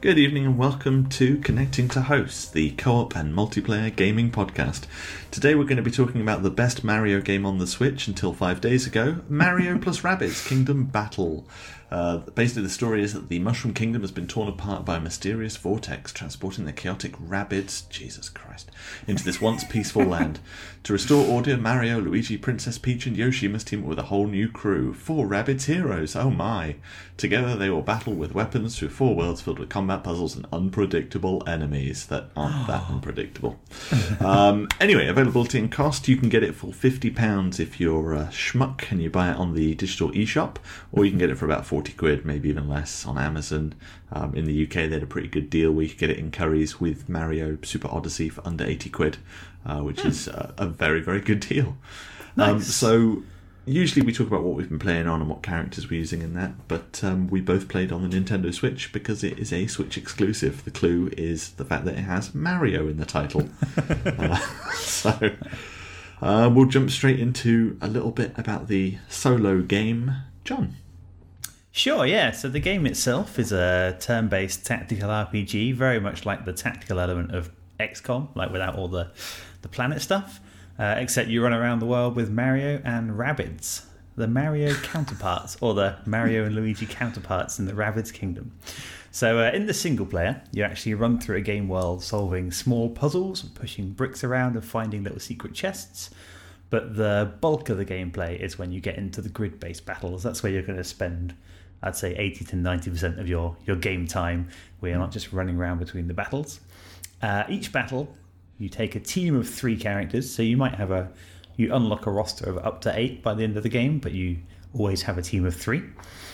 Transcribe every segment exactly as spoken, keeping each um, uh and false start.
Good evening and welcome to Connecting to Hosts, the co-op and multiplayer gaming podcast. Today we're going to be talking about the best Mario game on the Switch until five days ago, Mario plus Rabbids Kingdom Battle. Uh, basically the story is that the Mushroom Kingdom has been torn apart by a mysterious vortex transporting the chaotic Rabbids, Jesus Christ, into this once peaceful land. To restore order, Mario, Luigi, Princess Peach and Yoshi must team up with a whole new crew. Four Rabbids heroes, oh my. Together they will battle with weapons through four worlds filled with combat puzzles and unpredictable enemies that aren't that unpredictable. um, anyway, availability and cost, you can get it for fifty pounds if you're a schmuck and you buy it on the digital eShop, or you can get it for about forty quid, maybe even less, on Amazon. Um, in the U K they had a pretty good deal where you could get it in Currys with Mario Super Odyssey for under eighty quid, uh, which hmm. is uh, a very, very good deal. Nice. Um, so usually we talk about what we've been playing on and what characters we're using in that, but um, we both played on the Nintendo Switch because it is a Switch exclusive. The clue is the fact that it has Mario in the title. uh, so uh, we'll jump straight into a little bit about the solo game. John? Sure, yeah. So the game itself is a turn-based tactical R P G, very much like the tactical element of X COM, like without all the, the planet stuff. Uh, except you run around the world with Mario and Rabbids, the Mario counterparts, or the Mario and Luigi counterparts in the Rabbids Kingdom. So uh, in the single player, you actually run through a game world solving small puzzles, pushing bricks around and finding little secret chests. But the bulk of the gameplay is when you get into the grid-based battles. That's where you're going to spend, I'd say, eighty to ninety percent of your, your game time, where you're not just running around between the battles. Uh, each battle, you take a team of three characters, so you might have a, you unlock a roster of up to eight by the end of the game, but you always have a team of three.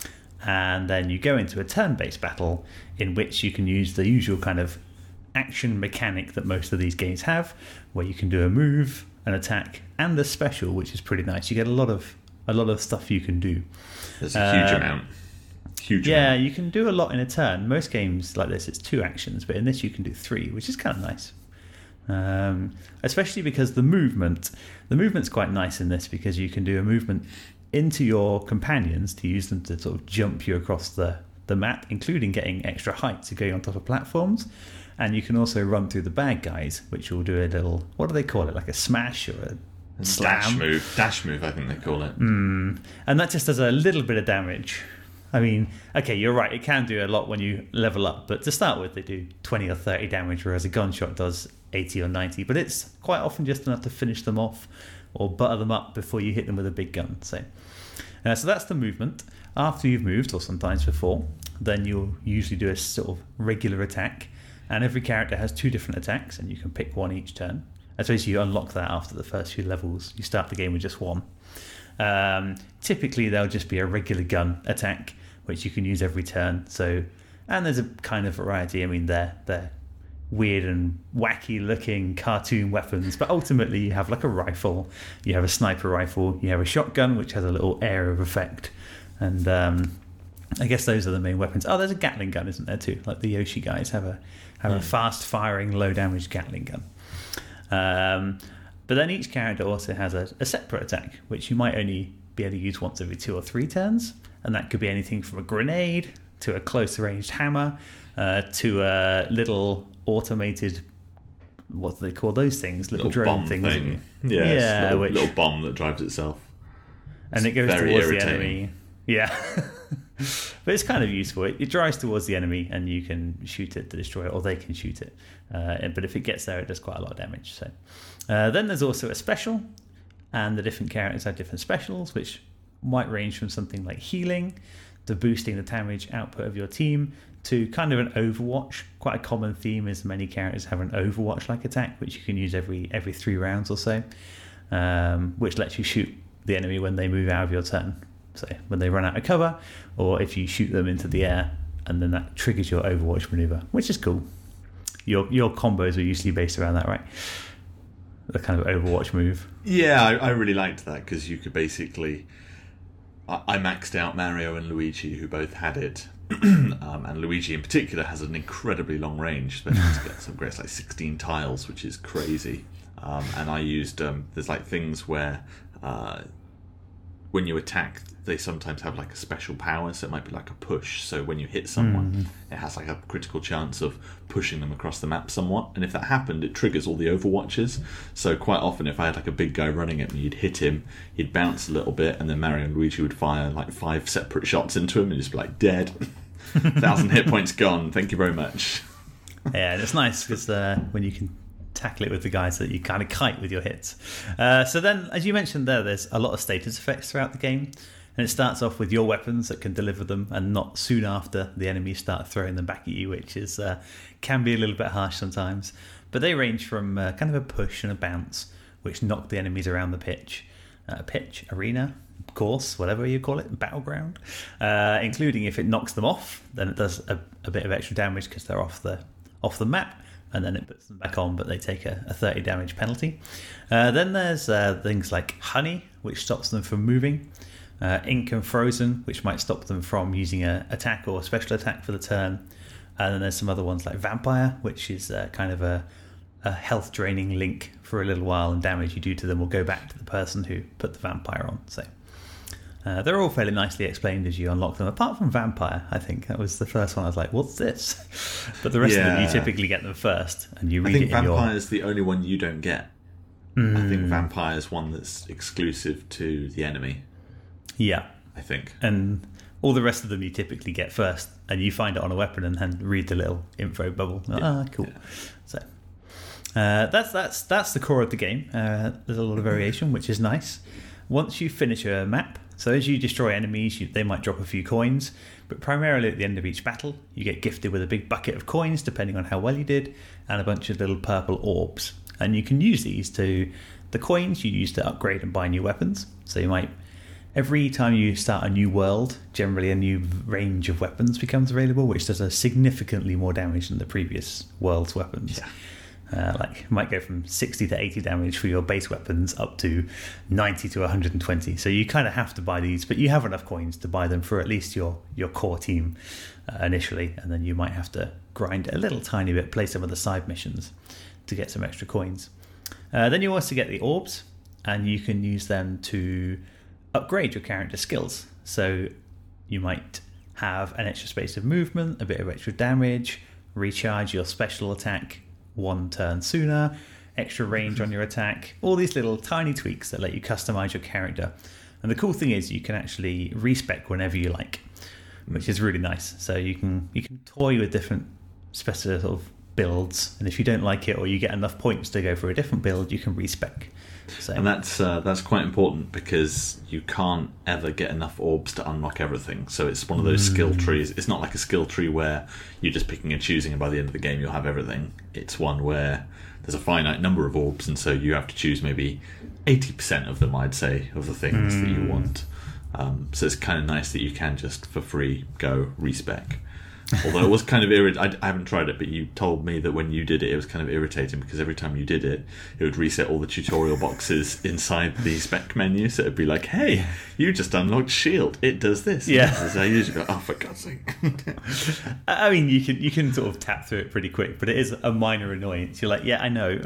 And then you go into a turn-based battle in which you can use the usual kind of action mechanic that most of these games have, where you can do a move, an attack, and a special, which is pretty nice. You get a lot of a lot of stuff you can do. There's a huge uh, amount. Huge yeah, amount. You can do a lot in a turn. Most games like this, it's two actions, but in this you can do three, which is kind of nice. Um, especially because the movement, the movement's quite nice in this because you can do a movement into your companions to use them to sort of jump you across the, the map, including getting extra height to go on top of platforms. And you can also run through the bad guys, which will do a little, what do they call it, like a smash or a slam? Dash move, dash move I think they call it. Mm. And that just does a little bit of damage. I mean, okay, you're right, it can do a lot when you level up, but to start with they do twenty or thirty damage, whereas a gunshot does eighty or ninety, but it's quite often just enough to finish them off or butter them up before you hit them with a big gun. So, uh, so that's the movement. After you've moved, or sometimes before, then you'll usually do a sort of regular attack, and every character has two different attacks, and you can pick one each turn. I suppose you unlock that after the first few levels. You start the game with just one. Um, typically, there'll just be a regular gun attack, which you can use every turn. So, and there's a kind of variety. I mean, they're they're weird and wacky looking cartoon weapons, but ultimately you have like a rifle, you have a sniper rifle, you have a shotgun which has a little air of effect, and um, I guess those are the main weapons. Oh, there's a Gatling gun, isn't there too? Like the Yoshi guys have a have yeah. a fast firing, low damage Gatling gun. Um, but then each character also has a, a separate attack, which you might only be able to use once every two or three turns, and that could be anything from a grenade to a close ranged hammer uh, to a little automated, what do they call those things? Little, little drone bomb things. Thing. Yeah, yeah little, which, little bomb that drives itself. And it's it goes towards irritating. the enemy. Yeah. But it's kind of useful. It, it drives towards the enemy and you can shoot it to destroy it, or they can shoot it. Uh, but if it gets there, it does quite a lot of damage. So uh, then there's also a special, and the different characters have different specials, which might range from something like healing to boosting the damage output of your team to kind of an Overwatch. Quite a common theme is many characters have an Overwatch-like attack, which you can use every every three rounds or so, um, which lets you shoot the enemy when they move out of your turn. So when they run out of cover, or if you shoot them into the air, and then that triggers your Overwatch maneuver, which is cool. Your your combos are usually based around that, right? The kind of Overwatch move. Yeah, I, I really liked that because you could basically... I, I maxed out Mario and Luigi, who both had it. um, and Luigi in particular has an incredibly long range, especially to get some great, like sixteen tiles, which is crazy. Um, and I used... Um, there's like things where... Uh, when you attack, they sometimes have like a special power, so it might be like a push. So when you hit someone, mm. it has like a critical chance of pushing them across the map somewhat. And if that happened, it triggers all the Overwatches. So quite often, if I had like a big guy running at me, you'd hit him, he'd bounce a little bit, and then Mario and Luigi would fire like five separate shots into him, and just be like dead, thousand hit points gone. Thank you very much. Yeah, and it's nice because uh, when you can tackle it with the guys that you kind of kite with your hits. Uh, so then, as you mentioned there, there's a lot of status effects throughout the game. And it starts off with your weapons that can deliver them, and not soon after the enemies start throwing them back at you, which is uh, can be a little bit harsh sometimes. But they range from uh, kind of a push and a bounce, which knock the enemies around the pitch, uh, pitch, arena, course, whatever you call it, battleground, uh, including if it knocks them off, then it does a, a bit of extra damage because they're off the off the map. And then it puts them back on, but they take a, a thirty damage penalty. Uh, then there's uh, things like Honey, which stops them from moving. Uh, Ink and Frozen, which might stop them from using a attack or a special attack for the turn. And then there's some other ones like Vampire, which is uh, kind of a, a health draining link for a little while, and damage you do to them will go back to the person who put the vampire on. So uh, they're all fairly nicely explained as you unlock them, apart from Vampire. I think that was the first one I was like, what's this? But the rest yeah. of them, you typically get them first, and you read I think it in Vampire your... is the only one you don't get. Mm. I think Vampire is one that's exclusive to the enemy. Yeah. I think. And all the rest of them you typically get first, and you find it on a weapon and then read the little info bubble. Yeah. Ah, cool. Yeah. So uh, that's that's that's the core of the game. Uh, there's a lot of variation, which is nice. Once you finish a map, so as you destroy enemies, you, they might drop a few coins, but primarily at the end of each battle, you get gifted with a big bucket of coins, depending on how well you did, and a bunch of little purple orbs. And you can use these to, the coins you use to upgrade and buy new weapons. So you might, every time you start a new world, generally a new range of weapons becomes available, which does a significantly more damage than the previous world's weapons. Yeah. Uh, like it might go from sixty to eighty damage for your base weapons up to ninety to one hundred twenty. So you kind of have to buy these, but you have enough coins to buy them for at least your your core team uh, initially, and then you might have to grind a little tiny bit, play some of the side missions to get some extra coins. Uh, then you also get the orbs, and you can use them to upgrade your character skills. So you might have an extra space of movement, a bit of extra damage, recharge your special attack one turn sooner, extra range on your attack, all these little tiny tweaks that let you customize your character. And the cool thing is you can actually respec whenever you like, which is really nice. So you can you can toy with different specific sort of builds, and if you don't like it or you get enough points to go for a different build, you can respec. So. And that's uh, that's quite important because you can't ever get enough orbs to unlock everything. So it's one of those mm. skill trees. It's not like a skill tree where you're just picking and choosing, and by the end of the game you'll have everything. It's one where there's a finite number of orbs, and so you have to choose maybe eighty percent of them, I'd say, of the things mm. that you want. Um, so it's kind of nice that you can just for free go respec. Although it was kind of irritating. I haven't tried it, but you told me that when you did it, it was kind of irritating because every time you did it, it would reset all the tutorial boxes inside the spec menu. So it'd be like, "Hey, you just unlocked Shield. It does this." Yeah. This I usually go, "Oh, for God's sake!" I mean, you can you can sort of tap through it pretty quick, but it is a minor annoyance. You're like, "Yeah, I know.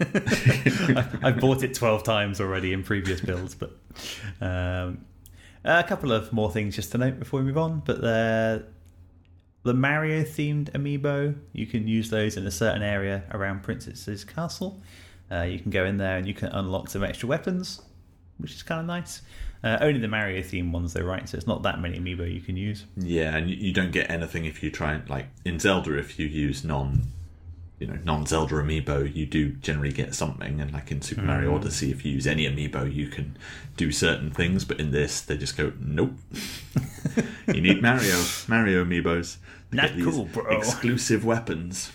I I've bought it twelve times already in previous builds." But um, a couple of more things just to note before we move on. But the The Mario-themed amiibo, you can use those in a certain area around Princess's Castle. Uh, you can go in there and you can unlock some extra weapons, which is kind of nice. Uh, only the Mario-themed ones, though, right? So it's not that many amiibo you can use. Yeah, and you don't get anything if you try and, like, in Zelda, if you use non, you know, non-Zelda amiibo, you do generally get something. And like in Super mm. Mario Odyssey, if you use any amiibo, you can do certain things. But in this, they just go, nope. You need Mario, Mario amiibos. Not cool, bro. Exclusive weapons.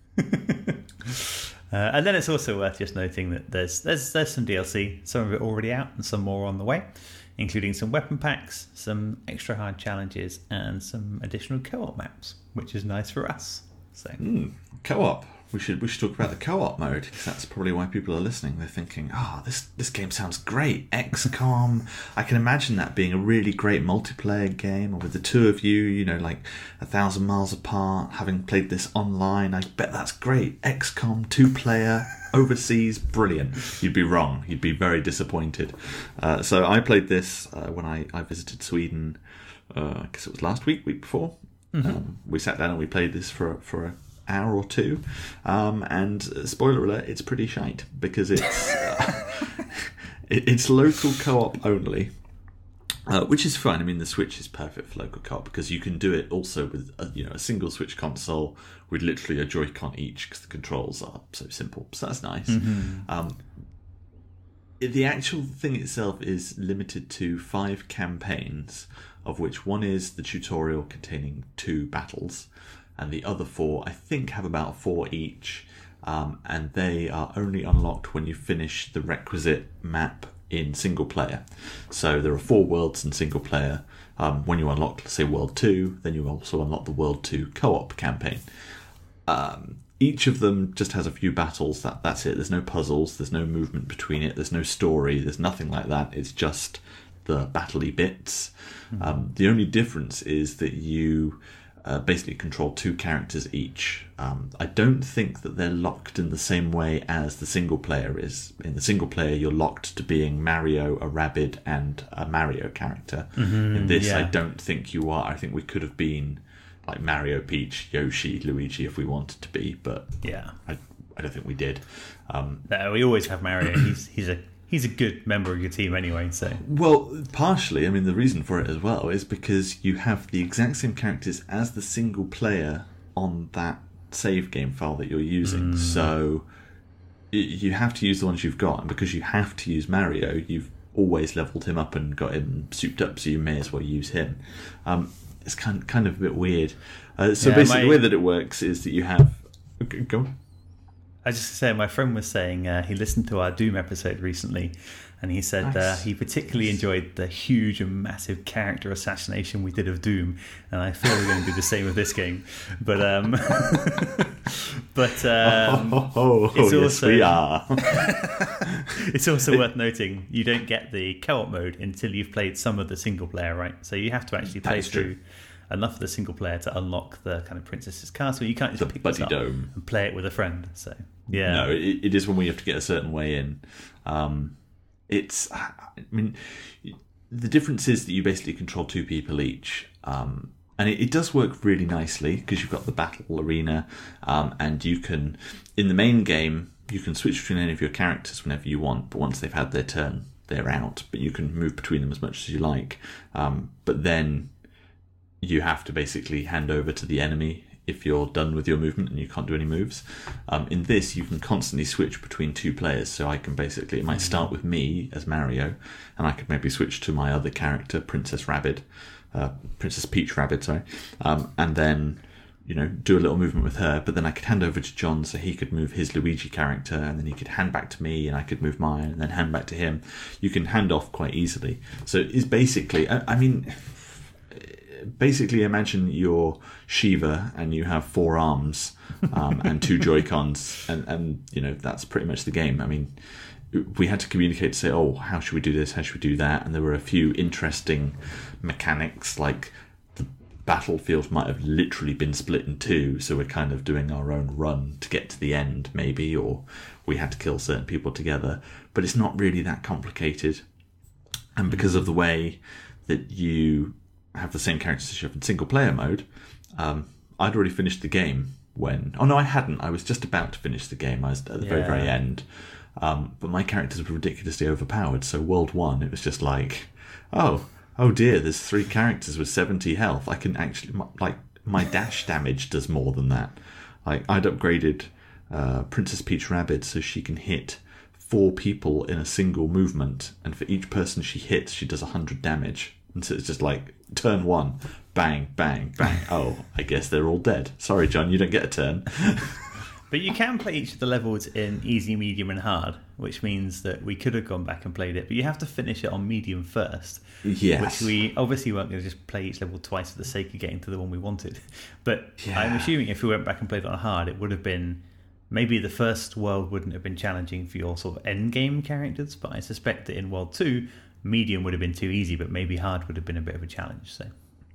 Uh, and then it's also worth just noting that there's there's there's some D L C, some of it already out and some more on the way, including some weapon packs, some extra hard challenges, and some additional co-op maps, which is nice for us. So mm, co-op. We should we should talk about the co-op mode, because that's probably why people are listening. They're thinking, "Oh, this this game sounds great, X COM." I can imagine that being a really great multiplayer game, or with the two of you, you know, like a thousand miles apart, having played this online. I bet that's great. X COM two player. overseas, brilliant. You'd be wrong. You'd be very disappointed. Uh, so I played this uh, when I, I visited Sweden, uh, I guess it was last week, week before. Mm-hmm. Um, we sat down and we played this for, for an hour or two. Um, and uh, spoiler alert, it's pretty shite because it's, uh, it, it's local co-op only. Uh, which is fine. I mean, the Switch is perfect for local co-op because you can do it also with a, you know a single Switch console with literally a Joy-Con each because the controls are so simple. So that's nice. Mm-hmm. Um, the actual thing itself is limited to five campaigns, of which one is the tutorial containing two battles, and the other four, I think, have about four each, um, and they are only unlocked when you finish the requisite map in single player. So there are four worlds in single player. Um, when you unlock, let's say, World two, then you also unlock the World two co-op campaign. Um, each of them just has a few battles. That That's it. There's no puzzles. There's no movement between it. There's no story. There's nothing like that. It's just the battle-y bits. Mm-hmm. Um, the only difference is that you uh, basically control two characters each. Um, I don't think that they're locked in the same way as the single player is. In the single player, you're locked to being Mario, a Rabid, and a Mario character. Mm-hmm, in this, yeah. I don't think you are. I think we could have been like Mario, Peach, Yoshi, Luigi if we wanted to be, but yeah, I, I don't think we did. Um, no, we always have Mario. he's he's a he's a good member of your team anyway. So well, partially. I mean, the reason for it as well is because you have the exact same characters as the single player on that save game file that you're using. Mm. So you have to use the ones you've got, and because you have to use Mario, you've always leveled him up and got him souped up, so you may as well use him. Um, it's kind kind of a bit weird. Uh, so yeah, basically, my, the way that it works is that you have. Okay, go on. I was just saying, my friend was saying uh, he listened to our Doom episode recently, and he said nice. uh, he particularly nice. enjoyed the huge and massive character assassination we did of Doom, and I feel we're going to do the same with this game. But um, but um, oh, oh, oh, it's yes, also we are. It's also worth noting you don't get the co-op mode until you've played some of the single player, right? So you have to actually play through. True. Enough of the single player to unlock the kind of Princess's Castle. You can't just the pick this up dome. and play it with a friend. So yeah, no, it, it is when we have to get a certain way in. Um, it's, I mean, the difference is that you basically control two people each, um, and it, it does work really nicely because you've got the battle arena, um, and you can, in the main game, you can switch between any of your characters whenever you want. But once they've had their turn, they're out. But you can move between them as much as you like. Um, but then you have to basically hand over to the enemy if you're done with your movement and you can't do any moves. Um, in this, you can constantly switch between two players. So I can basically, it might start with me as Mario, and I could maybe switch to my other character, Princess Rabid, uh, Princess Peach Rabid, sorry, um, and then you know do a little movement with her. But then I could hand over to John so he could move his Luigi character, and then he could hand back to me, and I could move mine, and then hand back to him. You can hand off quite easily. So it's basically, I, I mean. Basically, imagine you're Shiva and you have four arms um, and two Joy-Cons, and, and you know that's pretty much the game. I mean, we had to communicate to say, oh, how should we do this? How should we do that? And there were a few interesting mechanics, like the battlefield might have literally been split in two, so we're kind of doing our own run to get to the end, maybe, or we had to kill certain people together. But it's not really that complicated, and because of the way that you have the same characters as you have in single player mode, um, I'd already finished the game when... Oh, no, I hadn't. I was just about to finish the game. I was at the yeah. very, very end. Um, but my characters were ridiculously overpowered. So World one, it was just like, oh, oh dear, there's three characters with seventy health. I can actually... Like, my dash damage does more than that. Like, I'd upgraded uh, Princess Peach Rabid so she can hit four people in a single movement. And for each person she hits, she does one hundred damage. And so it's just like, turn one, bang, bang, bang. Oh, I guess they're all dead. Sorry, John, you don't get a turn. But you can play each of the levels in easy, medium, and hard, which means that we could have gone back and played it, but you have to finish it on medium first. Yes. Which we obviously weren't going to just play each level twice for the sake of getting to the one we wanted. But yeah. I'm assuming if we went back and played it on hard, it would have been... Maybe the first world wouldn't have been challenging for your sort of end game characters, but I suspect that in World two... medium would have been too easy, but maybe hard would have been a bit of a challenge. So,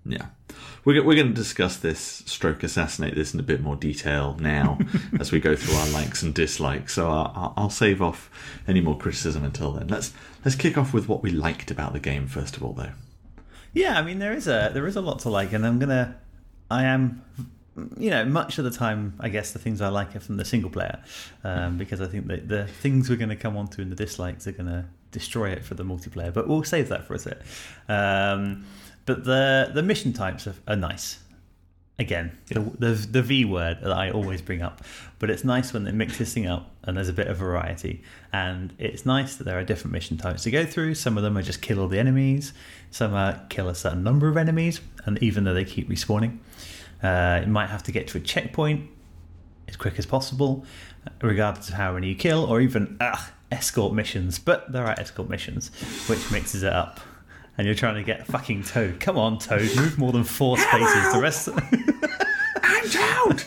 Yeah. We're, we're going to discuss this, stroke assassinate this in a bit more detail now as we go through our likes and dislikes. So I'll, I'll save off any more criticism until then. Let's let's kick off with what we liked about the game first of all, though. Yeah, I mean there is a there is a lot to like, and I'm gonna I am you know much of the time I guess the things I like are from the single player, um, because I think that the things we're going to come on to in the dislikes are going to destroy it for the multiplayer. But we'll save that for a sec. Um, But the the mission types are, are nice. Again, the, the the V word that I always bring up. But it's nice when they mix this thing up and there's a bit of variety. And it's nice that there are different mission types to go through. Some of them are just kill all the enemies. Some are kill a certain number of enemies. And even though they keep respawning, uh, you might have to get to a checkpoint as quick as possible, regardless of how many you kill, or even ugh, escort missions. But there are escort missions, which mixes it up. And you're trying to get fucking Toad. Come on, Toad, move more than four spaces. The rest, I'm Toad.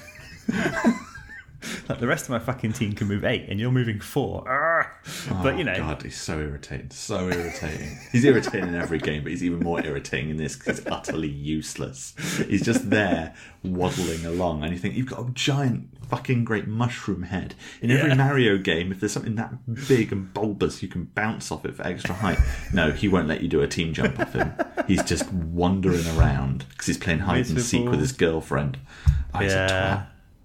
like the rest of my fucking team can move eight, and you're moving four. Oh, but you know, God, he's so irritating, so irritating. He's irritating in every game, but he's even more irritating in this because he's utterly useless. He's just there waddling along, and you think you've got a giant, fucking great mushroom head. In every Yeah. Mario game, if there's something that big and bulbous, you can bounce off it for extra height. No, he won't let you do a team jump off him. He's just wandering around because he's playing hide and seek with his girlfriend. Oh, he's a twat. yeah,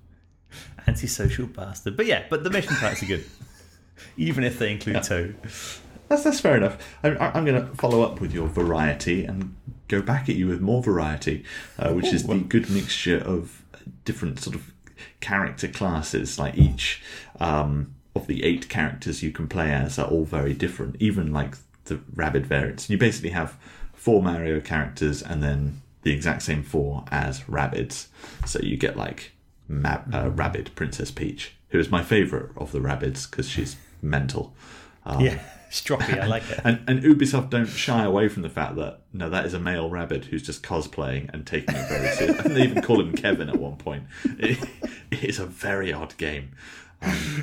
antisocial bastard. But yeah, but the mission types are good, even if they include Yeah. Toad. That's that's fair enough. I'm, I'm going to follow up with your variety and go back at you with more variety, uh, which Ooh, is the well- good mixture of different sort of character classes. Like each um, of the eight characters you can play as are all very different, even like the Rabid variants. You basically have four Mario characters and then the exact same four as Rabbids. So you get like Ma- uh, Rabbid Princess Peach, who is my favourite of the Rabbids because she's mental. Um, Yeah, stroppy. I like it. And, and Ubisoft don't shy away from the fact that, no, that is a male rabbit who's just cosplaying and taking it very seriously. I think they even call him Kevin at one point. It, it is a very odd game. Um,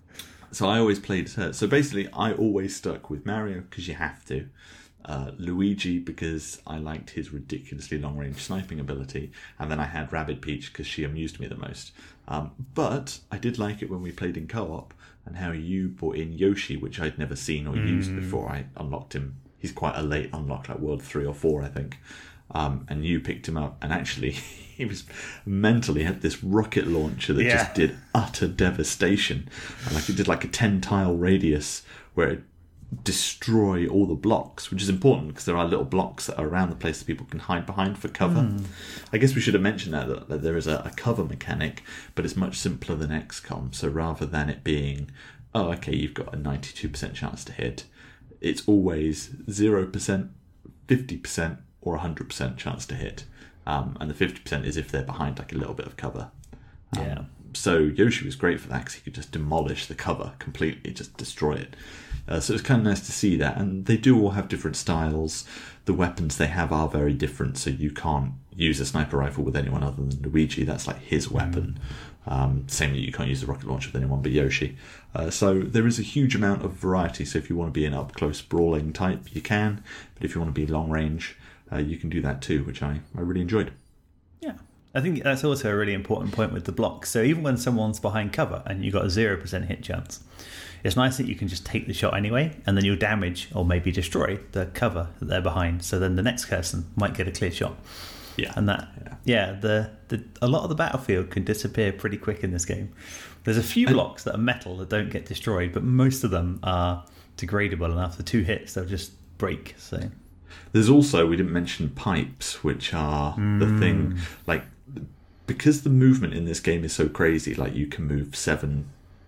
so I always played her. So basically, I always stuck with Mario because you have to. Uh, Luigi because I liked his ridiculously long-range sniping ability. And then I had Rabbid Peach because she amused me the most. Um, but I did like it when we played in co-op, and how you brought in Yoshi, which I'd never seen or used Mm. before. I unlocked him. He's quite a late unlock, like World three or four, I think. Um, and you picked him up, and actually, he was mentally had this rocket launcher that Yeah. just did utter devastation. And like it did like a ten tile radius where it destroy all the blocks, which is important because there are little blocks that are around the place that people can hide behind for cover. Mm. I guess we should have mentioned that, that, that there is a, a cover mechanic, but it's much simpler than X COM. So rather than it being, oh, okay, you've got a ninety-two percent chance to hit, it's always zero percent, fifty percent, or one hundred percent chance to hit. Um, and the fifty percent is if they're behind like a little bit of cover. Um, Yeah. So Yoshi was great for that because he could just demolish the cover completely, just destroy it. Uh, so it was kind of nice to see that. And they do all have different styles. The weapons they have are very different, so you can't use a sniper rifle with anyone other than Luigi. That's like his weapon. Um, same that you can't use the rocket launcher with anyone but Yoshi. Uh, so there is a huge amount of variety. So if you want to be an up-close brawling type, you can. But if you want to be long-range, uh, you can do that too, which I, I really enjoyed. Yeah. I think that's also a really important point with the blocks. So even when someone's behind cover and you've got a zero percent hit chance, it's nice that you can just take the shot anyway, and then you'll damage or maybe destroy the cover that they're behind. So then the next person might get a clear shot. Yeah. And that, yeah, yeah the, the a lot of the battlefield can disappear pretty quick in this game. There's a few blocks that are metal that don't get destroyed, but most of them are degradable, and after two hits, they'll just break. So there's also, we didn't mention pipes, which are mm. the thing, like, because the movement in this game is so crazy, like you can move seven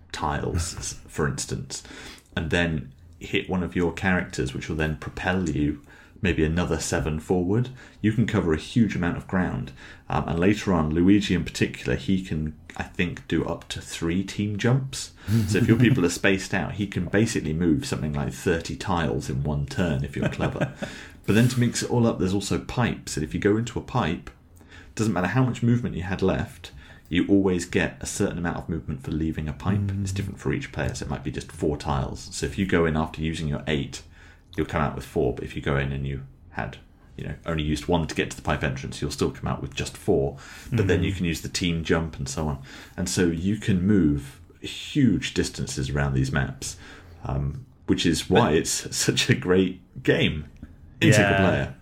tiles, for instance, and then hit one of your characters, which will then propel you maybe another seven forward. You can cover a huge amount of ground. Um, and later on, Luigi in particular, he can, I think, do up to three team jumps. So if your people are spaced out, he can basically move something like thirty tiles in one turn if you're clever. But then to mix it all up, there's also pipes. And if you go into a pipe, doesn't matter how much movement you had left, you always get a certain amount of movement for leaving a pipe. Mm. It's different for each player, so it might be just four tiles. So if you go in after using your eight, you'll come out with four. But if you go in and you had you know only used one to get to the pipe entrance, you'll still come out with just four. But mm-hmm. then you can use the team jump and so on, and so you can move huge distances around these maps, um, which is why but, it's such a great game in yeah. single player.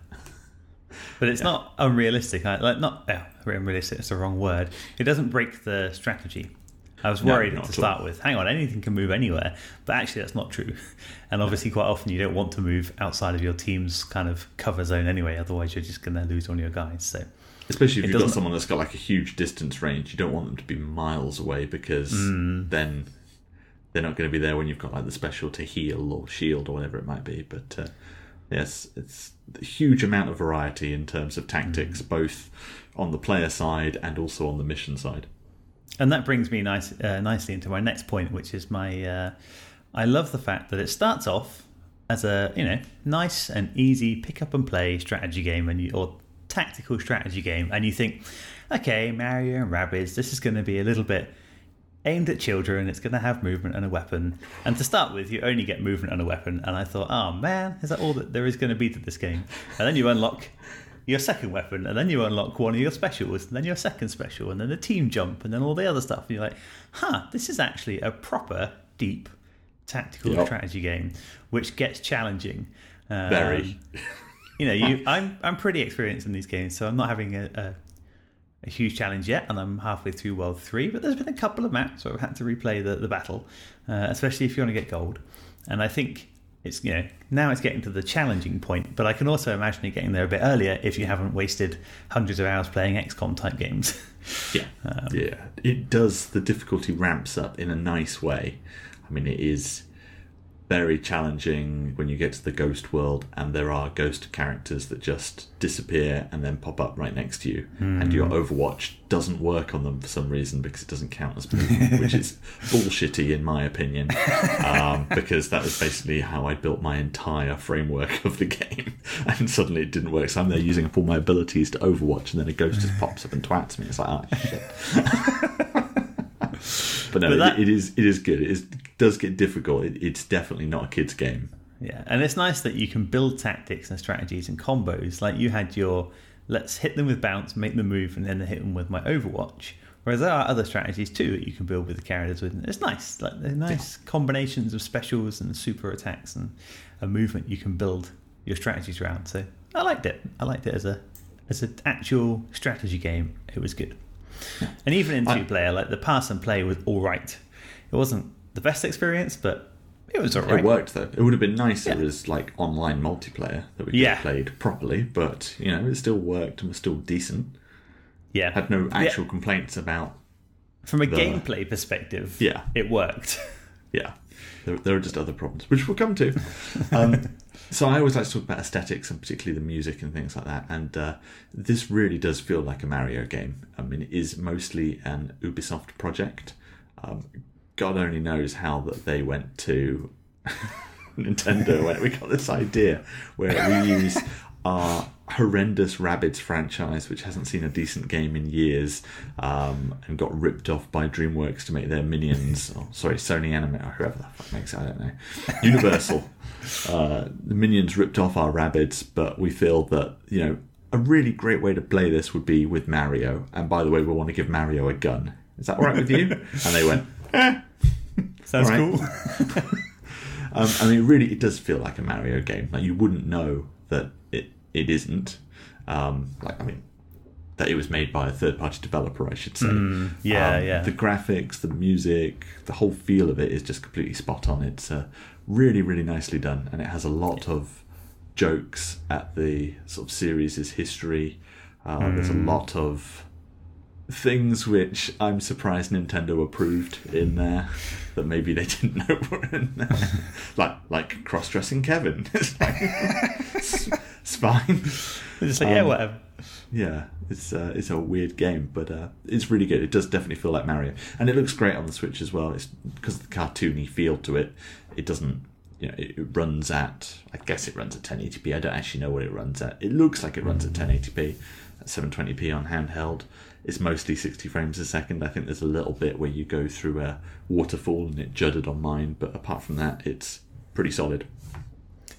But it's yeah. not unrealistic. Like not oh, unrealistic. It's the wrong word. It doesn't break the strategy. I was worried no, to start with. Hang on, anything can move anywhere, but actually that's not true. And obviously, quite often you don't want to move outside of your team's kind of cover zone anyway. Otherwise, you're just going to lose on your guys. So, especially if you've got someone that's got like a huge distance range, you don't want them to be miles away because mm. then they're not going to be there when you've got like the special to heal or shield or whatever it might be. But uh, yes, it's a huge amount of variety in terms of tactics, mm. both on the player side and also on the mission side. And that brings me nice, uh, nicely into my next point, which is my. Uh, I love the fact that it starts off as a you know nice and easy pick up and play strategy game, and you, or tactical strategy game, and you think, okay, Mario and Rabbids, this is going to be a little bit aimed at children. It's going to have movement and a weapon, and to start with, you only get movement and a weapon. And I thought, oh man, is that all that there is going to be to this game? And then you unlock your second weapon, and then you unlock one of your specials, and then your second special, and then the team jump, and then all the other stuff. And you're like, huh, this is actually a proper, deep, tactical yep. strategy game, which gets challenging. Um, Very. You know, you. I'm I'm pretty experienced in these games, so I'm not having a, a, a huge challenge yet, and I'm halfway through World three, but there's been a couple of maps where I've had to replay the, the battle, uh, especially if you want to get gold. And I think it's, you know, now it's getting to the challenging point, but I can also imagine it getting there a bit earlier if you haven't wasted hundreds of hours playing X COM type games. Yeah, um, yeah. It does, the difficulty ramps up in a nice way. I mean, it is very challenging when you get to the ghost world, and there are ghost characters that just disappear and then pop up right next to you, mm. and your Overwatch doesn't work on them for some reason because it doesn't count as movement, which is bullshitty in my opinion, um, because that was basically how I built my entire framework of the game, and suddenly it didn't work. So I'm there using up all my abilities to Overwatch, and then a ghost just pops up and twats me. It's like, oh shit. But no, but that, it, it is it is good. It is, does get difficult. It, it's definitely not a kid's game. Yeah, and it's nice that you can build tactics and strategies and combos. Like you had your, let's hit them with bounce, make them move, and then hit them with my Overwatch. Whereas there are other strategies too that you can build with the characters with. It's nice, like they're nice yeah. combinations of specials and super attacks and a movement you can build your strategies around. So I liked it. I liked it as a as an actual strategy game. It was good. And even in two-player, like the pass and play was all right. It wasn't the best experience, but it was all right. It worked, though. It would have been nice yeah. if it was like online multiplayer that we yeah. played properly, but, you know, it still worked and was still decent. Yeah. Had no actual yeah. complaints about... From a the... gameplay perspective, yeah. it worked. Yeah. There, there are just other problems, which we'll come to. Um, so I always like to talk about aesthetics and particularly the music and things like that. And uh, this really does feel like a Mario game. I mean, it is mostly an Ubisoft project. Um, God only knows how that they went to Nintendo when we got this idea where we use our horrendous Rabbids franchise, which hasn't seen a decent game in years, um, and got ripped off by DreamWorks to make their Minions, or sorry, Sony Anime, or whoever the fuck makes it, I don't know, Universal. uh, the Minions ripped off our Rabbids, but we feel that, you know, a really great way to play this would be with Mario, and by the way, we want to give Mario a gun. Is that all right with you? And they went, eh. Sounds right. cool. um, I mean, really, it does feel like a Mario game. Like, you wouldn't know that it it isn't. Um, like, I mean, that it was made by a third-party developer, I should say. Mm, yeah, um, yeah. The graphics, the music, the whole feel of it is just completely spot on. It's uh, really, really nicely done, and it has a lot of jokes at the sort of series' history. Uh, mm. There's a lot of things which I'm surprised Nintendo approved in there that maybe they didn't know were in there. like like cross-dressing Kevin. It's like, it's, it's fine. They're just like, yeah, um, whatever. Yeah, it's uh, it's a weird game, but uh, it's really good. It does definitely feel like Mario, and it looks great on the Switch as well. It's because of the cartoony feel to it. It doesn't, you know, it, it runs at, I guess it runs at ten eighty p. I don't actually know what it runs at. It looks like it runs at ten eighty p, at seven twenty p on handheld. It's mostly sixty frames a second. I think there's a little bit where you go through a waterfall and it judded on mine, but apart from that, it's pretty solid.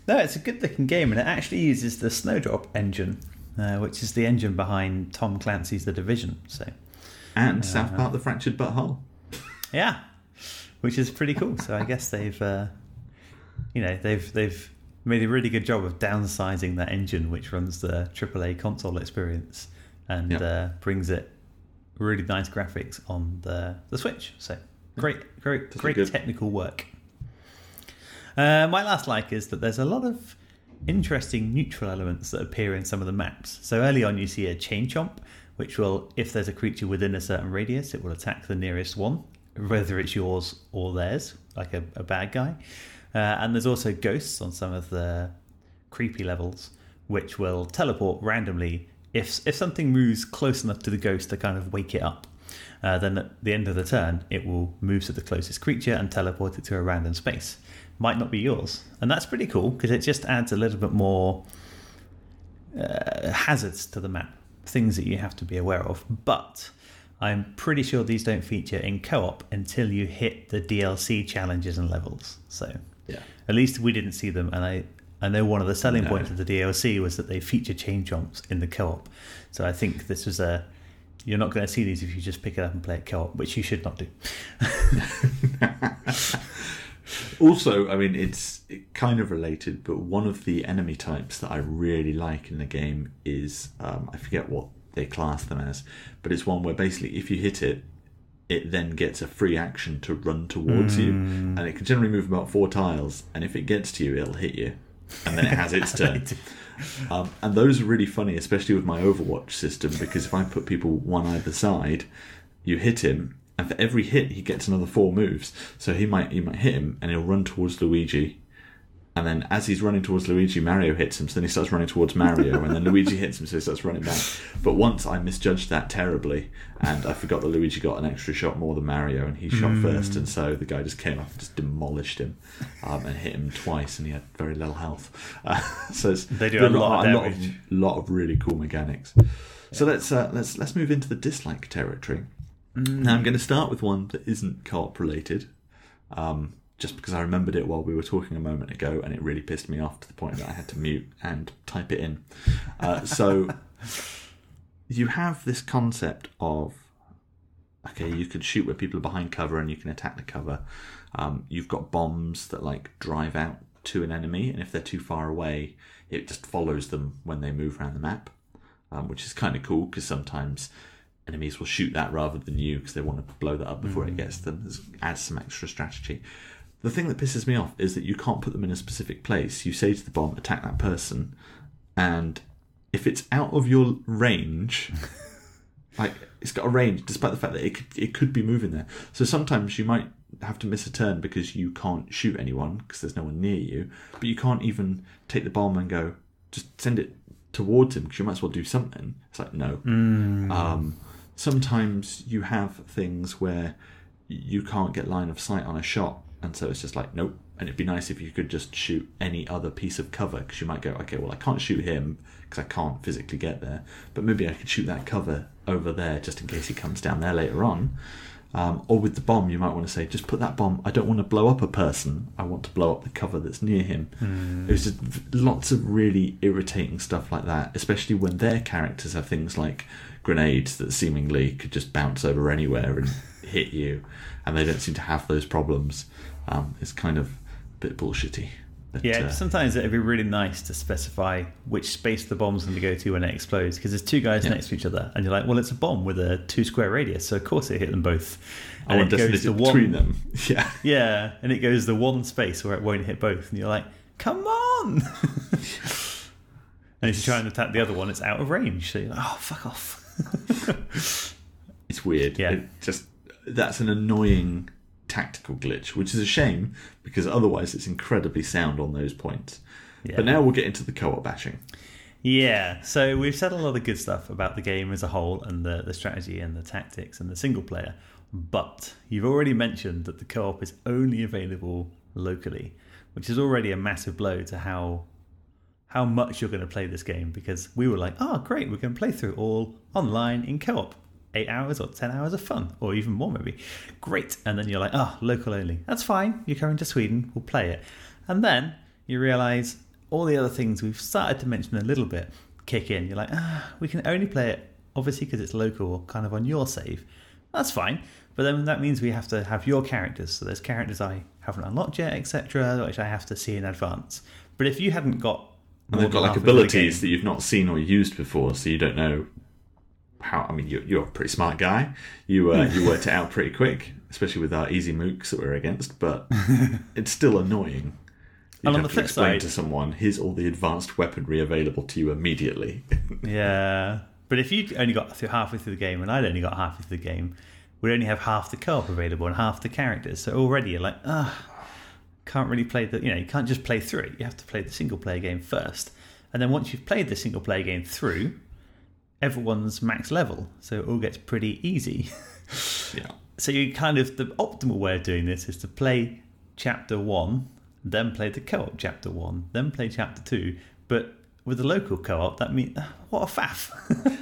No, it's a good looking game, and it actually uses the Snowdrop engine, uh, which is the engine behind Tom Clancy's The Division. So, and uh, South Park: The Fractured But Whole. Yeah, which is pretty cool. So I guess they've, uh, you know, they've they've made a really good job of downsizing that engine, which runs the triple A console experience and yep. uh, brings it really nice graphics on the the Switch. So great, great, That's great technical work. Uh, my last like is that there's a lot of interesting neutral elements that appear in some of the maps. So early on you see a chain chomp, which will, if there's a creature within a certain radius, it will attack the nearest one, whether it's yours or theirs, like a, a bad guy. Uh, and there's also ghosts on some of the creepy levels, which will teleport randomly if if something moves close enough to the ghost to kind of wake it up. Uh, then at the end of the turn, it will move to the closest creature and teleport it to a random space. Might not be yours. And that's pretty cool because it just adds a little bit more uh, hazards to the map, things that you have to be aware of. But I'm pretty sure these don't feature in co-op until you hit the D L C challenges and levels. So yeah, at least we didn't see them. And I, I know one of the selling no. points of the D L C was that they feature chain jumps in the co-op. So I think this was a... You're not going to see these if you just pick it up and play it co-op, which you should not do. Also, I mean, it's kind of related, but one of the enemy types that I really like in the game is, um, I forget what they class them as, but it's one where basically if you hit it, it then gets a free action to run towards mm. you, and it can generally move about four tiles, and if it gets to you, it'll hit you, and then it has its turn. Um, and those are really funny, especially with my Overwatch system, because if I put people one either side, you hit him, and for every hit he gets another four moves. So he might you might hit him, and he'll run towards Luigi, and then as he's running towards Luigi, Mario hits him, so then he starts running towards Mario, and then Luigi hits him, so he starts running back. But once I misjudged that terribly, and I forgot that Luigi got an extra shot more than Mario, and he shot mm. first, and so the guy just came up and just demolished him, um, and hit him twice, and he had very little health. Uh, so it's they do a lot, a of lot of lot of really cool mechanics. Yeah. So let's uh, let's let's move into the dislike territory. Mm. Now I'm going to start with one that isn't co-op related. Um, just because I remembered it while we were talking a moment ago, and it really pissed me off to the point that I had to mute and type it in. Uh, so you have this concept of, okay, you can shoot where people are behind cover and you can attack the cover. Um, you've got bombs that like drive out to an enemy, and if they're too far away, it just follows them when they move around the map, um, which is kind of cool because sometimes enemies will shoot that rather than you because they want to blow that up before mm. it gets to them. It adds some extra strategy. The thing that pisses me off is that you can't put them in a specific place. You say to the bomb, attack that person, and if it's out of your range, like it's got a range, despite the fact that it could, it could be moving there. So sometimes you might have to miss a turn because you can't shoot anyone because there's no one near you, but you can't even take the bomb and go, just send it towards him because you might as well do something. It's like, no. Mm. Um, sometimes you have things where you can't get line of sight on a shot, and so it's just like, nope. And it'd be nice if you could just shoot any other piece of cover, because you might go, okay, well, I can't shoot him because I can't physically get there, but maybe I could shoot that cover over there just in case he comes down there later on. Um, or with the bomb, you might want to say, just put that bomb, I don't want to blow up a person, I want to blow up the cover that's near him. Mm. There's just lots of really irritating stuff like that, especially when their characters have things like grenades that seemingly could just bounce over anywhere and hit you, and they don't seem to have those problems. Um, it's kind of a bit bullshitty. But, yeah, uh, sometimes it'd be really nice to specify which space the bomb's going to go to when it explodes, because there's two guys yeah. next to each other, and you're like, well, it's a bomb with a two square radius, so of course it hit them both. And I want it goes to between one, them. Yeah, yeah, and it goes the one space where it won't hit both, and you're like, come on! And if you try and attack the other one, it's out of range, so you're like, oh, fuck off. It's weird. Yeah, it just that's an annoying tactical glitch, which is a shame because otherwise it's incredibly sound on those points. Yeah. But now we'll get into the co-op bashing. Yeah, so we've said a lot of good stuff about the game as a whole and the, the strategy and the tactics and the single player, but you've already mentioned that the co-op is only available locally, which is already a massive blow to how how much you're going to play this game, because we were like, oh great, we're going to play through all online in co-op. Eight hours or ten hours of fun, or even more maybe. Great. And then you're like, oh, local only. That's fine. You're coming to Sweden. We'll play it. And then you realise, all the other things we've started to mention a little bit kick in. You're like, ah, we can only play it, obviously, because it's local, kind of on your save. That's fine. But then that means we have to have your characters. So there's characters I haven't unlocked yet, et cetera, which I have to see in advance. But if you hadn't got... And they've got like abilities that you've not seen or used before, so you don't know how... I mean, you're, you're a pretty smart guy. You uh, you worked it out pretty quick, especially with our easy mooks that we're against, but it's still annoying. You'd and on have the to flip explain side, to someone, here's all the advanced weaponry available to you immediately. Yeah. But if you only got through halfway through the game, and I'd only got halfway through the game, we'd only have half the co-op available and half the characters. So already you're like, ah, can't really play the... You know, you can't just play through it. You have to play the single-player game first. And then once you've played the single-player game through, everyone's max level. So it all gets pretty easy. Yeah. So you kind of... The optimal way of doing this is to play chapter one, then play the co-op chapter one, then play chapter two. But with the local co-op, that means... What a faff.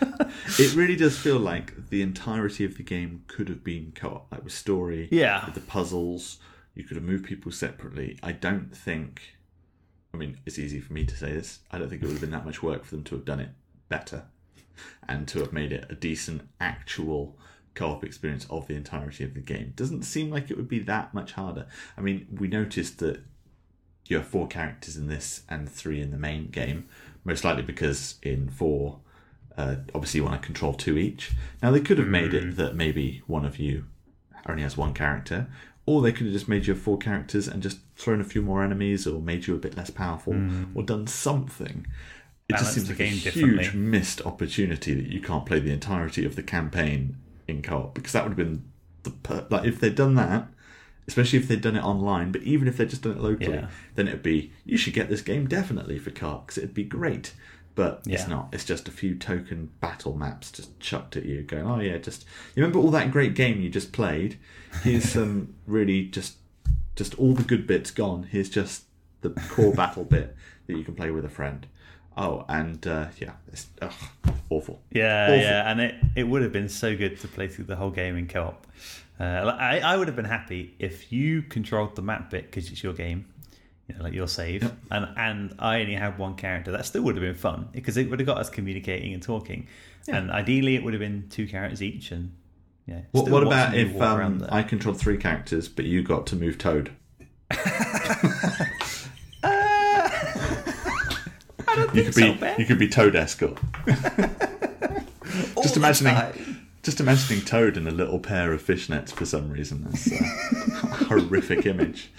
It really does feel like the entirety of the game could have been co-op, like with story, Yeah. with the puzzles. You could have moved people separately. I don't think... I mean, it's easy for me to say this. I don't think it would have been that much work for them to have done it better and to have made it a decent actual co-op experience of the entirety of the game. Doesn't seem like it would be that much harder. I mean, we noticed that you have four characters in this and three in the main game, most likely because in four, uh, obviously you want to control two each. Now, they could have made it that maybe one of you only has one character, or they could have just made you have four characters and just thrown a few more enemies or made you a bit less powerful Mm. or done something. It Balance just seems the like a game huge differently. missed opportunity that you can't play the entirety of the campaign in co-op, because that would have been the per- like if they'd done that, especially if they'd done it online, but even if they'd just done it locally, Yeah. then it'd be, you should get this game definitely for co-op because it'd be great. But it's Yeah. not. It's just a few token battle maps just chucked at you, going, oh yeah, just you remember all that great game you just played? Here's some really just just all the good bits gone. Here's just the core battle bit that you can play with a friend. Oh, and uh, yeah, it's ugh, awful. Yeah, Awful. yeah, and it, it would have been so good to play through the whole game in co-op. Uh, I, I would have been happy if you controlled the map bit because it's your game, you know, like your save, Yep. and and I only had one character. That still would have been fun because it would have got us communicating and talking. Yeah. And ideally, it would have been two characters each. And yeah, What, still what about watching you if walk around um, there. I controlled three characters, but you got to move Toad? I don't You think could so, be Ben. you could be Toad escort. All Just the imagining time. just imagining Toad in a little pair of fishnets for some reason. That's uh, a horrific image.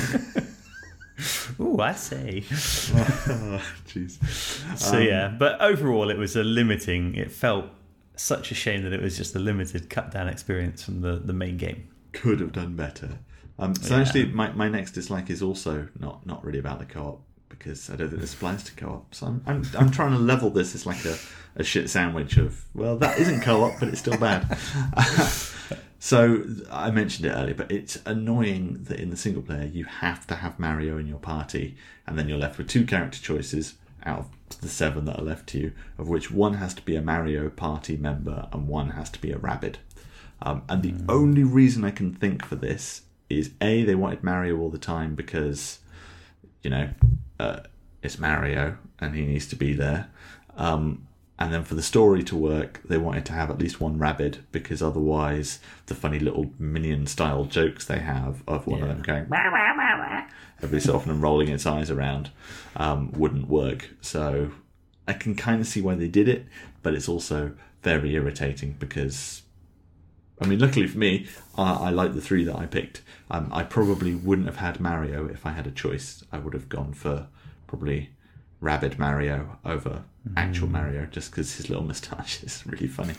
Ooh, I say. Oh, jeez. So Um, yeah, but overall, it was a limiting. It felt such a shame that it was just a limited cut down experience from the, the main game. Could have done better. Um, so Yeah. actually, my, my next dislike is also not, not really about the co-op, because I don't think this applies to co-op. So I'm I'm, I'm trying to level this as like a, a shit sandwich of, well, that isn't co-op, but it's still bad. So I mentioned it earlier, but it's annoying that in the single player you have to have Mario in your party, and then you're left with two character choices out of the seven that are left to you, of which one has to be a Mario party member and one has to be a Rabbids. Um, and the only reason I can think for this is A, they wanted Mario all the time because, you know, uh, it's Mario and he needs to be there. Um, and then for the story to work, they wanted to have at least one Rabbids, because otherwise the funny little minion-style jokes they have of one Yeah. of them going "Wah, wah, wah, wah," every so often and rolling its eyes around um, wouldn't work. So I can kind of see why they did it, but it's also very irritating because, I mean, luckily for me, I, I like the three that I picked. Um, I probably wouldn't have had Mario if I had a choice. I would have gone for probably Rabbids Mario over actual Mario, just because his little moustache is really funny.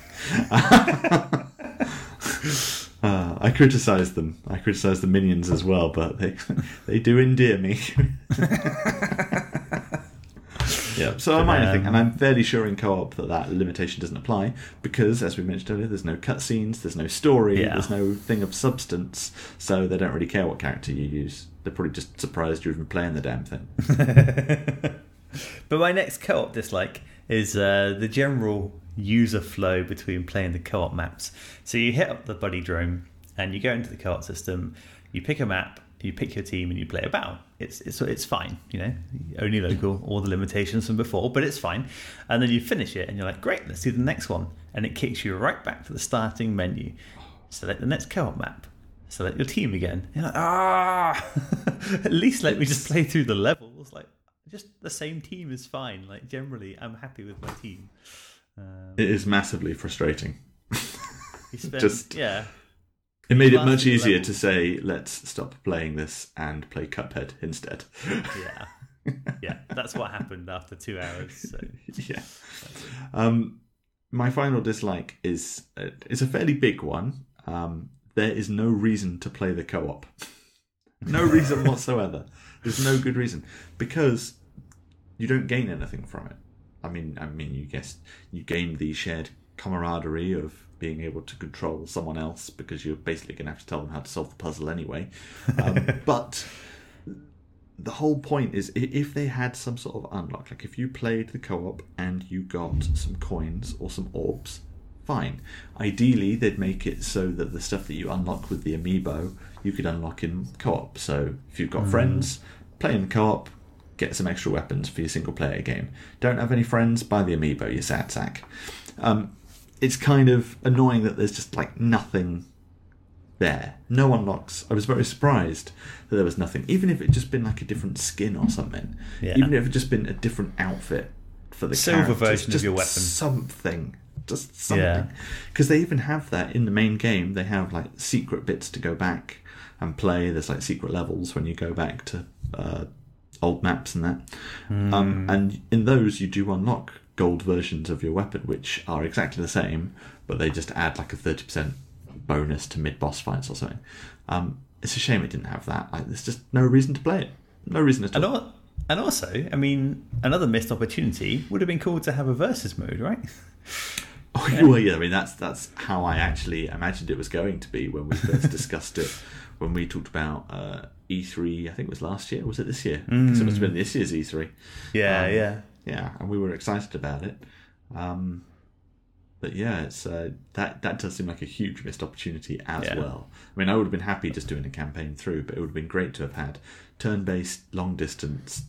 uh, I criticise them. I criticise the minions as well, but they they do endear me. Yeah, so I might Um, think, and I'm fairly sure in co-op that that limitation doesn't apply, because, as we mentioned earlier, there's no cutscenes, there's no story, Yeah. there's no thing of substance, so they don't really care what character you use. They're probably just surprised you're even playing the damn thing. But my next co-op dislike is uh, the general user flow between playing the co-op maps. So you hit up the Buddy Drome and you go into the co-op system, you pick a map, You pick your team and you play a battle. It's it's it's fine, you know. Only local, all the limitations from before, but it's fine. And then you finish it, and you're like, great, let's do the next one. And it kicks you right back to the starting menu. Select the next co-op map. Select your team again. You're like, ah, at least let me just play through the levels. Like, just the same team is fine. Like, generally, I'm happy with my team. Um, it is massively frustrating. you spend, just yeah. It made it much easier to say, let's stop playing this and play Cuphead instead. Yeah. Yeah, that's what happened after two hours. So. Yeah. Um, my final dislike is uh, it's a fairly big one. Um, there is no reason to play the co-op. No reason whatsoever. There's no good reason. Because you don't gain anything from it. I mean, I mean, you guess you gain the shared camaraderie of being able to control someone else because you're basically going to have to tell them how to solve the puzzle anyway. Um, but the whole point is if they had some sort of unlock, like if you played the co-op and you got some coins or some orbs, fine. Ideally, they'd make it so that the stuff that you unlock with the amiibo, you could unlock in co-op. So if you've got mm. friends, play in co-op, get some extra weapons for your single-player game. Don't have any friends, buy the amiibo, you sad sack. Um, it's kind of annoying that there's just like nothing there. No unlocks. I was very surprised that there was nothing. Even if it just been like a different skin or something. Yeah. Even if it just been a different outfit for the silver characters, version just of your weapon. Something. Just something. Yeah. Because they even have that in the main game. They have like secret bits to go back and play. There's like secret levels when you go back to uh, old maps and that. Mm. Um, and in those you do unlock gold versions of your weapon, which are exactly the same, but they just add like a thirty percent bonus to mid-boss fights or something. Um, it's a shame it didn't have that. Like, there's just no reason to play it. No reason at all. And, al- and also, I mean, another missed opportunity would have been cool to have a versus mode, right? Oh, yeah. Well, yeah, I mean, that's that's how I actually imagined it was going to be when we first discussed it, when we talked about uh, E three, I think it was last year. Was it this year? Mm. Because it must have been this year's E three. Yeah, um, yeah. Yeah, and we were excited about it. Um, but yeah, it's uh, that that does seem like a huge missed opportunity as Yeah. well. I mean, I would have been happy just doing a campaign through, but it would have been great to have had turn-based, long-distance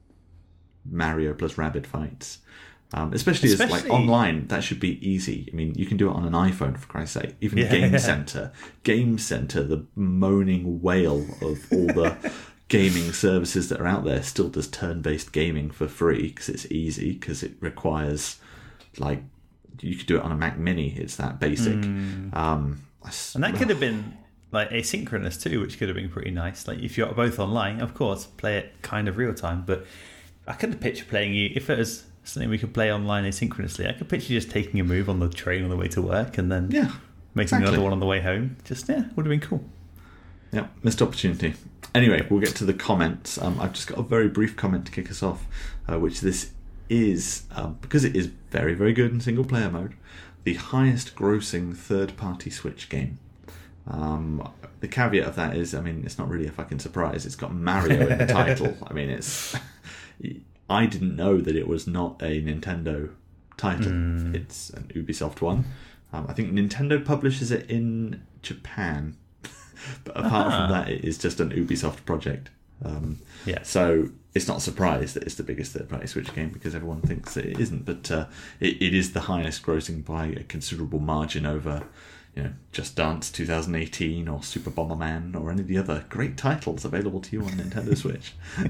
Mario plus Rabbids fights. Um, especially, especially as like online, that should be easy. I mean, you can do it on an iPhone, for Christ's sake. Even yeah. Game Center, Game Center, the moaning wail of all the gaming services that are out there, still does turn-based gaming for free because it's easy, because it requires, like, you could do it on a Mac Mini. It's that basic. Mm. Um, and that could have been like asynchronous too, which could have been pretty nice. Like if you're both online, of course, play it kind of real time. But I couldn't picture playing you if it was something we could play online asynchronously. I could picture you just taking a move on the train on the way to work and then yeah, making exactly. another one on the way home. Just yeah, would have been cool. Yeah, missed opportunity. Anyway, we'll get to the comments. Um, I've just got a very brief comment to kick us off, uh, which this is, um, because it is very, very good in single-player mode, the highest-grossing third-party Switch game. Um, the caveat of that is, I mean, it's not really a fucking surprise. It's got Mario in the title. I mean, it's... I didn't know that it was not a Nintendo title. Mm. It's an Ubisoft one. Um, I think Nintendo publishes it in Japan. But apart uh-huh. from that, it is just an Ubisoft project. Um, yeah. So it's not a surprise that it's the biggest third-party Switch game because everyone thinks that it isn't. But uh, it, it is the highest grossing by a considerable margin over, you know, Just Dance twenty eighteen or Super Bomberman or any of the other great titles available to you on Nintendo Switch.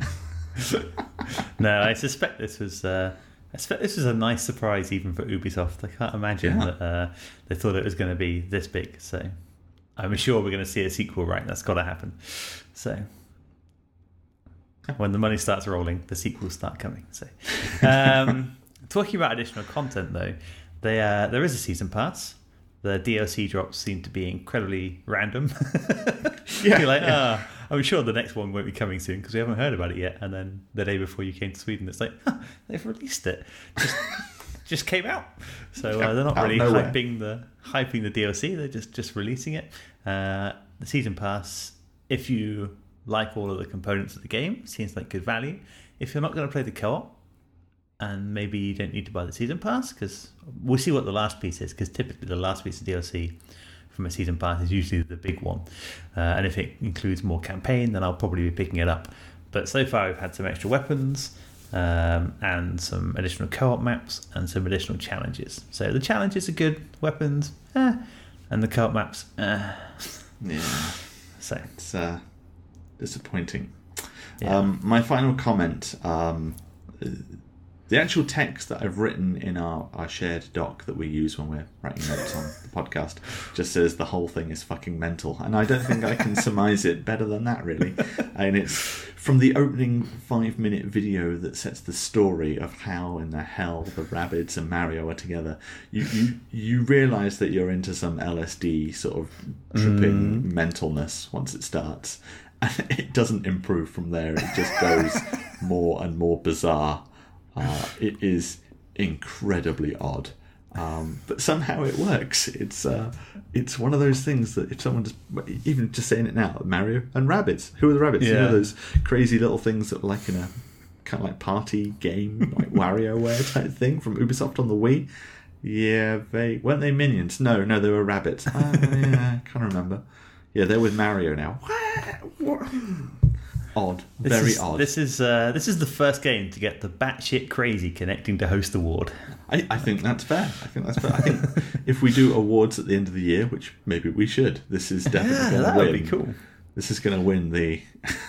No, I suspect this was. Uh, I suspect this was a nice surprise even for Ubisoft. I can't imagine yeah. that uh, they thought it was going to be this big. So. I'm sure we're going to see a sequel, right? That's got to happen. So, when the money starts rolling, the sequels start coming. So, um, talking about additional content, though, they, uh, there is a season pass. The D L C drops seem to be incredibly random. yeah, You're like, yeah. ah, I'm sure the next one won't be coming soon because we haven't heard about it yet. And then the day before you came to Sweden, it's like, huh, they've released it. Just, just came out. So uh, they're not really hyping the hyping the D L C. They're just, just releasing it. Uh, the season pass, if you like all of the components of the game, seems like good value. If you're not going to play the co-op, and maybe you don't need to buy the season pass, because we'll see what the last piece is, because typically the last piece of D L C from a season pass is usually the big one. Uh, and if it includes more campaign, then I'll probably be picking it up. But so far, we've had some extra weapons um, and some additional co-op maps and some additional challenges. So the challenges are good, weapons, eh, and the co-op maps, eh. Yeah. So it's uh, disappointing. Yeah. Um, my final comment. Um, The actual text that I've written in our, our shared doc that we use when we're writing notes on the podcast just says the whole thing is fucking mental. And I don't think I can surmise it better than that, really. And it's from the opening five-minute video that sets the story of how in the hell the Rabbids and Mario are together. You you, you realise that you're into some L S D sort of tripping mm. mentalness once it starts. And it doesn't improve from there. It just goes more and more bizarre. Uh, it is incredibly odd, um, but somehow it works. It's uh, it's one of those things that if someone just, even just saying it now, Mario and Rabbids, who are the Rabbids? Yeah. You know those crazy little things that were like in a kind of like party game, like WarioWare type thing from Ubisoft on the Wii. Yeah, they weren't they minions? No, no, they were rabbits. Uh, yeah, I can't remember. Yeah, they're with Mario now. What? What? Odd, this very is, odd. This is uh, this is the first game to get the batshit crazy connecting to host award. I, I think that's fair. I think that's fair. I think if we do awards at the end of the year, which maybe we should, this is definitely Yeah, going that to win. would be cool. This is going to win the.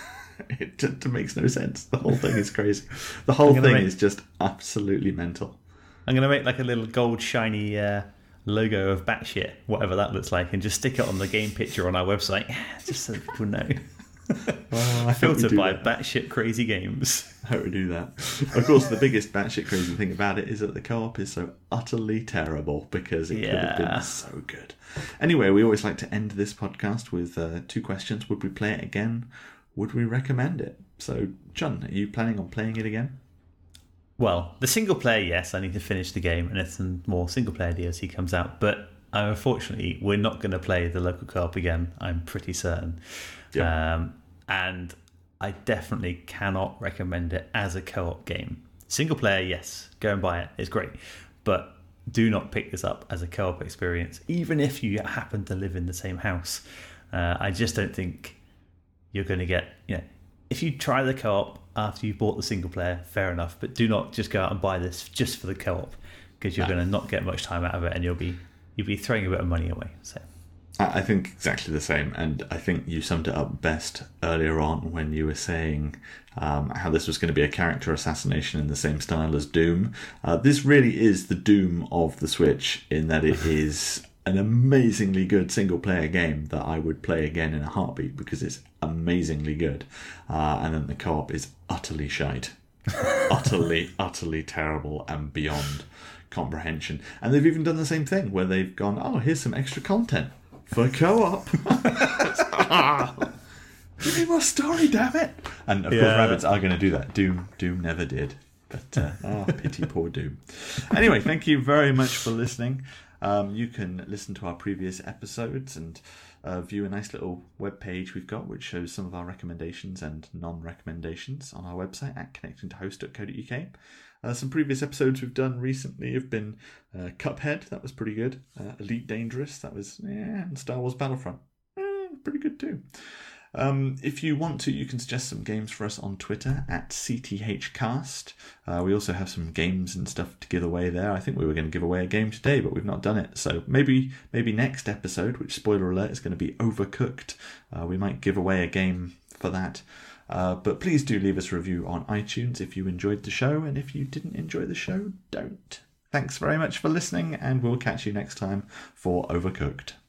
it, it makes no sense. The whole thing is crazy. The whole thing make... is just absolutely mental. I'm going to make like a little gold shiny uh, logo of batshit, whatever that looks like, and just stick it on the game picture on our website, just so people know. Oh, I Filtered by that. batshit crazy games. I hope we do that. Of course, the biggest batshit crazy thing about it is that the co-op is so utterly terrible because it yeah. could have been so good. Anyway, we always like to end this podcast with uh, two questions. Would we play it again? Would we recommend it? So, John, are you planning on playing it again? Well, the single player, yes. I need to finish the game, and if some more single player D L C comes out. But uh, unfortunately, we're not going to play the local co-op again. I'm pretty certain. Yeah. Um, and I definitely cannot recommend it as a co-op game. Single player, yes, go and buy it. It's great. But do not pick this up as a co-op experience, even if you happen to live in the same house. Uh, I just don't think you're going to get, you know, if you try the co-op after you've bought the single player, fair enough. But do not just go out and buy this just for the co-op, because you're no. going to not get much time out of it, and you'll be you'll be throwing a bit of money away. So. I think exactly the same, and I think you summed it up best earlier on when you were saying um, how this was going to be a character assassination in the same style as Doom. Uh, this really is the Doom of the Switch, in that it is an amazingly good single-player game that I would play again in a heartbeat because it's amazingly good, uh, and then the co-op is utterly shite. utterly, utterly terrible and beyond comprehension. And they've even done the same thing, where they've gone, oh, here's some extra content for co-op. Give me more story, damn it! And of yeah. course, Rabbids are going to do that. Doom, Doom never did. But uh, oh, pity poor Doom. Anyway, thank you very much for listening. Um, you can listen to our previous episodes and uh, view a nice little web page we've got, which shows some of our recommendations and non-recommendations on our website at connecting to host dot co dot uk. Uh, some previous episodes we've done recently have been uh, Cuphead, that was pretty good. Uh, Elite Dangerous, that was, yeah, and Star Wars Battlefront, eh, pretty good too. Um, if you want to, you can suggest some games for us on Twitter at C T H cast. Uh, we also have some games and stuff to give away there. I think we were going to give away a game today, but we've not done it. So maybe maybe next episode, which, spoiler alert, is going to be Overcooked, uh, we might give away a game for that. Uh, but please do leave us a review on iTunes if you enjoyed the show, and if you didn't enjoy the show, don't. Thanks very much for listening, and we'll catch you next time for Overcooked.